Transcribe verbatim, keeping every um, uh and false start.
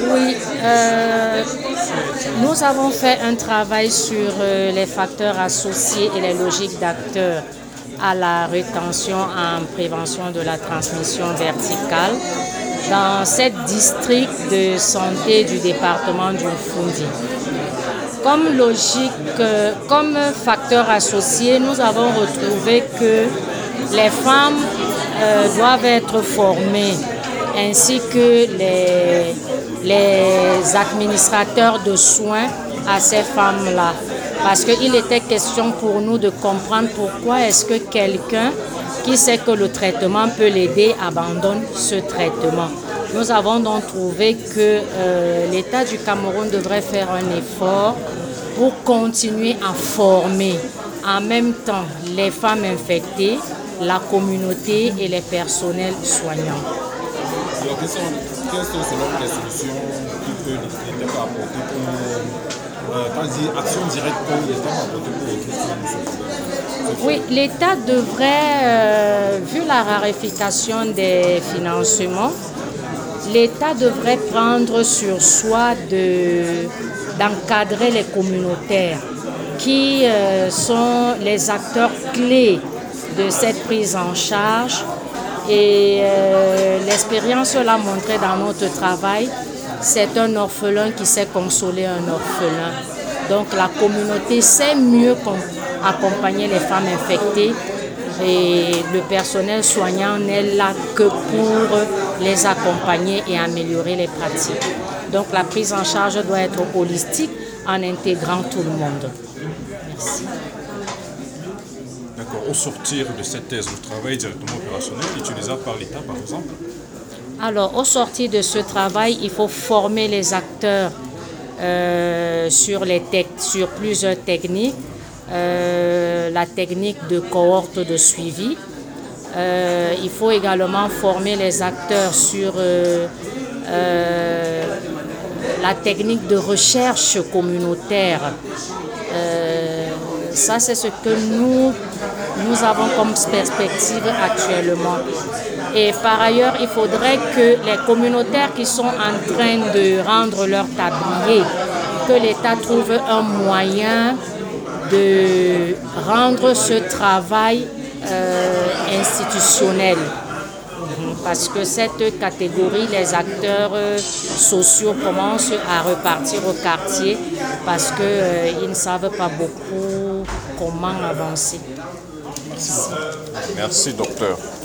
Oui, euh, nous avons fait un travail sur euh, les facteurs associés et les logiques d'acteurs à la rétention en prévention de la transmission verticale dans sept districts de santé du département du Foundi. Comme logique, euh, comme facteur associé, nous avons retrouvé que les femmes euh, doivent être formées ainsi que les, les administrateurs de soins à ces femmes-là. Parce qu'il était question pour nous de comprendre pourquoi est-ce que quelqu'un qui sait que le traitement peut l'aider abandonne ce traitement. Nous avons donc trouvé que euh, l'État du Cameroun devrait faire un effort pour continuer à former en même temps les femmes infectées, la communauté et les personnels soignants. Alors, quelles sont, quelles sont selon les solutions que l'État peut apporter pour, euh, quand je dis action directe, pour l'État peut apporter pour les questions? Oui, l'État devrait, euh, vu la raréfaction des financements, l'État devrait prendre sur soi de, d'encadrer les communautaires qui euh, sont les acteurs clés de cette prise en charge. Et euh, l'expérience l'a montré dans notre travail, c'est un orphelin qui sait consoler un orphelin. Donc la communauté sait mieux accompagner les femmes infectées et le personnel soignant n'est là que pour les accompagner et améliorer les pratiques. Donc la prise en charge doit être holistique en intégrant tout le monde. Merci. D'accord. Au sortir de cette thèse, le travail directement opérationnel utilisable par l'État, par exemple? Alors, au sortir de ce travail, il faut former les acteurs euh, sur, les sur plusieurs techniques. Euh, la technique de cohorte de suivi. Euh, il faut également former les acteurs sur euh, euh, la technique de recherche communautaire. Euh, ça, c'est ce que nous, nous avons comme perspective actuellement. Et par ailleurs, il faudrait que les communautaires qui sont en train de rendre leur tablier, que l'État trouve un moyen de rendre ce travail euh, institutionnel. Parce que cette catégorie, les acteurs euh, sociaux commencent à repartir au quartier parce qu'ils euh, ne savent pas beaucoup comment avancer. Merci, Merci docteur.